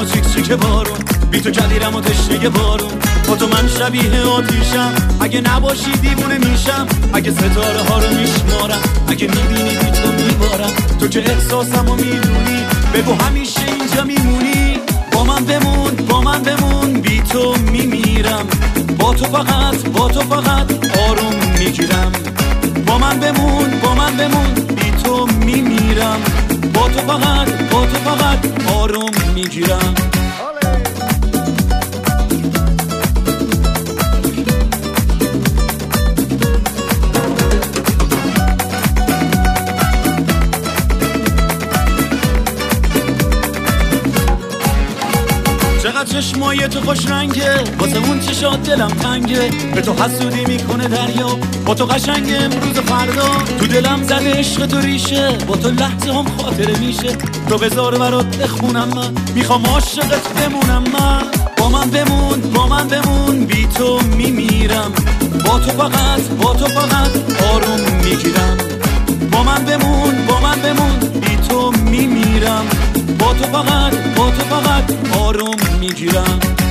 چیک چیک بارون، بی تو کدیرم و تشنه بارون. با تو من شبیه آتیشم، اگه نباشی دیوونه میشم. اگه ستاره ها رو میشمارم، اگه میبینی بی تو میبارم. تو که احساسم و میدونی، بگو همیشه اینجا میمونی. با من بمون، با من بمون، بی تو میمیرم. با تو فقط آروم میگیرم. با من بمون، با من بمون، بی تو میمیرم. با تو فقط آروم میگیرم. چقدر چشمای تو خوش رنگه، واسه اون چشات دلم تنگه. به تو حسودی میکنه دریا، با تو قشنگ امروز و فردا. تو دلم زده عشق تو ریشه، با تو لحظه هم خاطره میشه. تو بذار برات بخونم، من میخوام عاشقت بمونم. من با من بمون، با من بمون، بی تو میمیرم. با تو فقط آروم میگیرم. با من بمون، با من بمون، بی تو میمیرم. با تو فقط آروم میگیرم.